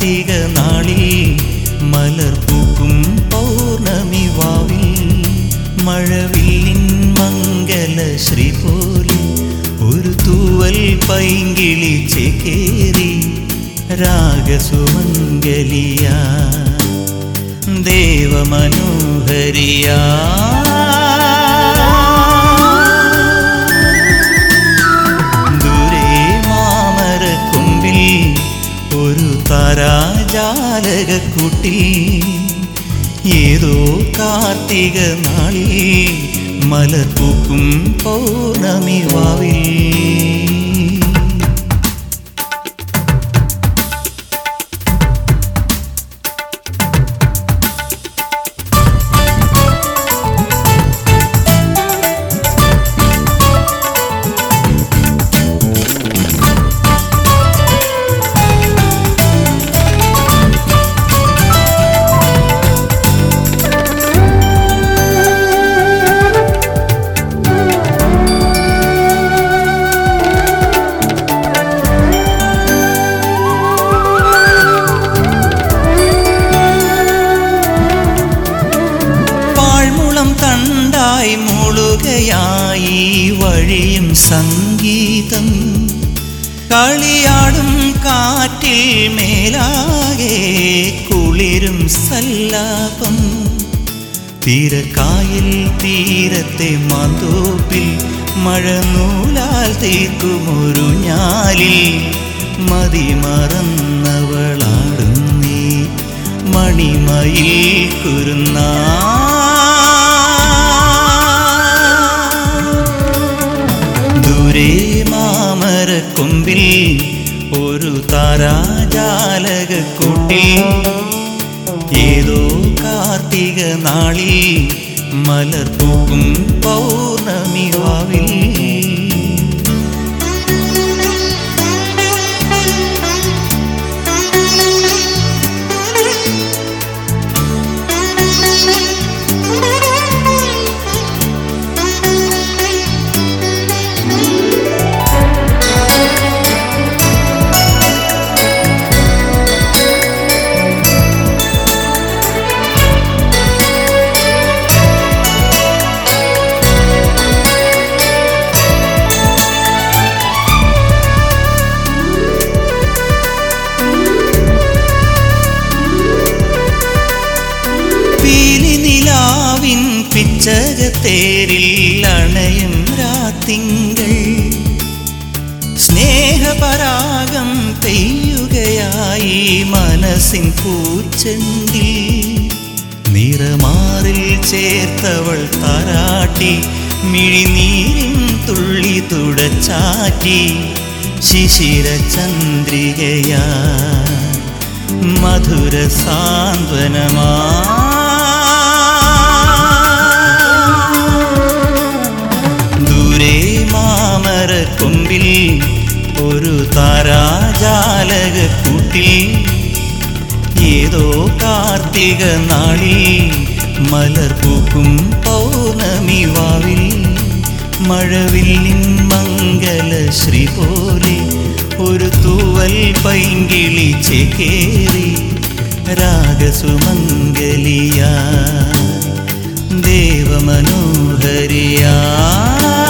കാർത്തിക നാളിൽ മലർപ്പൂക്കും പൗർണമി വാവിൽ മഴവില്ലിൻ മംഗലശ്രീ പോലെ ഒരു തൂവൽ പൈങ്കിളി ചേക്കേറി രാഗസുമംഗലിയാ ദേവമനോഹരിയാ ദൂരെ മാമരക്കൊമ്പിൽ ഒരു താരാജാലകക്കൂട്ടിൽ ഏതോ കാർത്തിക നാളിൽ മലർപ്പൂക്കും പൗർണമി വാവിൽ തണ്ടായി മുളുകയായി വഴിയും സംഗീതം കളിയാടും കാറ്റിൽ മേലാകെ കുളിരും സല്ലാപം തീരക്കായൽ തീരത്തെ മാന്തോപ്പിൽ മഴനൂലാൽ തീർക്കുമൊരു ഞാലിൽ മതിമറന്നവളാടുന്നീ മണിമയിൽ കുരുന്നാ മാമരക്കൊമ്പിൽ ഒരു താരാജാലകക്കൂട്ടിൽ ഏതോ കാർത്തിക നാളിൽ മലർപ്പൂക്കും പൗർണമി വാവിൽ പിച്ചകത്തേരിൽ അണയും രാത്തിങ്കൾ സ്നേഹപരാഗം പെയ്യുകയായി മനസ്സിൻ പൂച്ചെണ്ടിൽ നിറമാറിൽ ചേർത്തവൾ താരാട്ടി മിഴിനീരിൻ തുള്ളി തുടച്ചാറ്റി ശിശിര ചന്ദ്രികയാ മധുര സാന്ത്വനമാ മാമരക്കൊമ്പിൽ ഒരു താരാജാലകക്കൂട്ടിൽ ഏതോ കാർത്തിക നാളിൽ മലർപ്പൂക്കും പൗർണമി വാവിൽ മഴവില്ലിൻ മംഗലശ്രീ പോലെ ഒരു തൂവൽ പൈങ്കിളി ചേക്കേറി രാഗസുമംഗലിയാ ദേവമനോഹരിയാ